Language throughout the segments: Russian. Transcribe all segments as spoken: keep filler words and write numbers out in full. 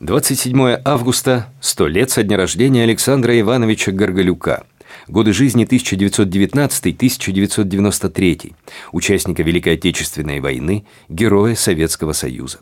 двадцать седьмое августа – сто лет со дня рождения Александра Ивановича Горголюка. Годы жизни тысяча девятьсот девятнадцатый — тысяча девятьсот девяносто третий. Участника Великой Отечественной войны, героя Советского Союза.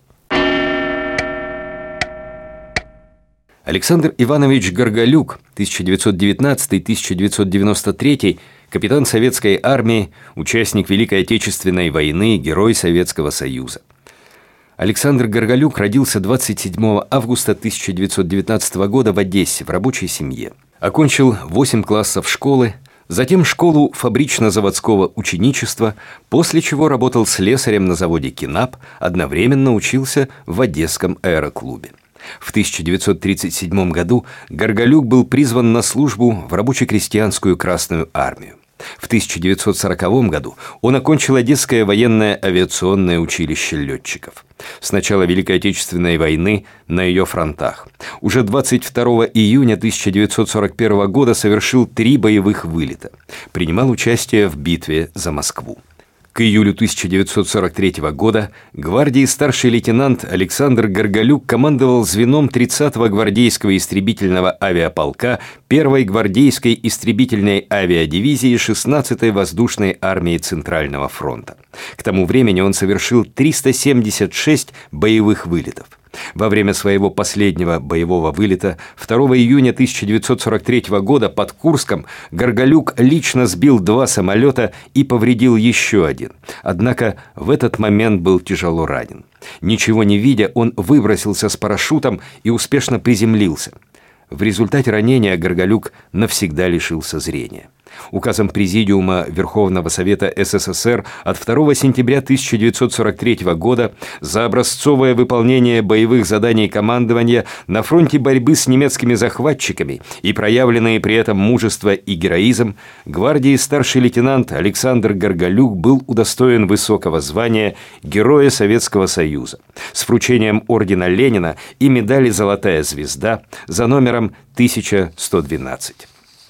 Александр Иванович Горголюк, тысяча девятьсот девятнадцатый — тысяча девятьсот девяносто третий, капитан Советской армии, участник Великой Отечественной войны, герой Советского Союза. Александр Горголюк родился двадцать седьмого августа тысяча девятьсот девятнадцатого года в Одессе в рабочей семье. Окончил восемь классов школы, затем школу фабрично-заводского ученичества, после чего работал слесарем на заводе «Кинап», одновременно учился в Одесском аэроклубе. В тысяча девятьсот тридцать седьмом году Горголюк был призван на службу в рабоче-крестьянскую Красную армию. В тысяча девятьсот сороковом году он окончил Одесское военное авиационное училище летчиков. С начала Великой Отечественной войны на ее фронтах. Уже двадцать второго июня тысяча девятьсот сорок первого года совершил три боевых вылета. Принимал участие в битве за Москву. К июлю тысяча девятьсот сорок третьего года гвардии старший лейтенант Александр Горголюк командовал звеном тридцатого гвардейского истребительного авиаполка первой гвардейской истребительной авиадивизии шестнадцатой воздушной армии Центрального фронта. К тому времени он совершил триста семьдесят шесть боевых вылетов. Во время своего последнего боевого вылета второго июня тысяча девятьсот сорок третьего года под Курском Горголюк лично сбил два самолета и повредил еще один. Однако в этот момент был тяжело ранен. Ничего не видя, он выбросился с парашютом и успешно приземлился. В результате ранения Горголюк навсегда лишился зрения. Указом Президиума Верховного Совета СССР от второго сентября тысяча девятьсот сорок третьего года за образцовое выполнение боевых заданий командования на фронте борьбы с немецкими захватчиками и проявленные при этом мужество и героизм, гвардии старший лейтенант Александр Горголюк был удостоен высокого звания Героя Советского Союза с вручением ордена Ленина и медали «Золотая звезда» за номером тысяча сто двенадцать.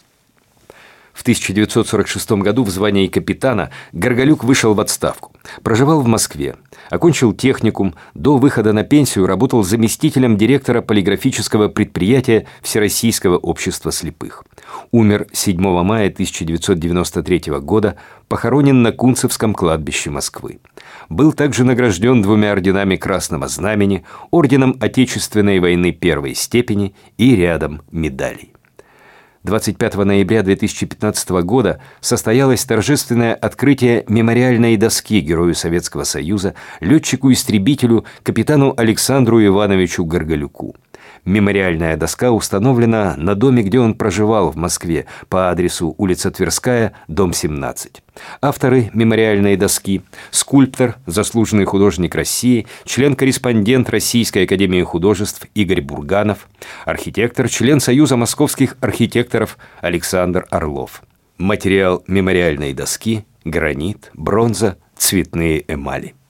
В тысяча девятьсот сорок шестом году в звании капитана Горголюк вышел в отставку. Проживал в Москве. Окончил техникум. До выхода на пенсию работал заместителем директора полиграфического предприятия Всероссийского общества слепых. Умер седьмого мая тысяча девятьсот девяносто третьего года, похоронен на Кунцевском кладбище Москвы. Был также награжден двумя орденами Красного Знамени, орденом Отечественной войны первой степени и рядом медалей. двадцать пятого ноября две тысячи пятнадцатого года состоялось торжественное открытие мемориальной доски Герою Советского Союза, летчику-истребителю, капитану Александру Ивановичу Горголюку. Мемориальная доска установлена на доме, где он проживал в Москве, по адресу улица Тверская, дом семнадцать. Авторы мемориальной доски – скульптор, заслуженный художник России, член-корреспондент Российской академии художеств Игорь Бурганов, архитектор, член Союза московских архитекторов Александр Орлов. Материал мемориальной доски – гранит, бронза, цветные эмали.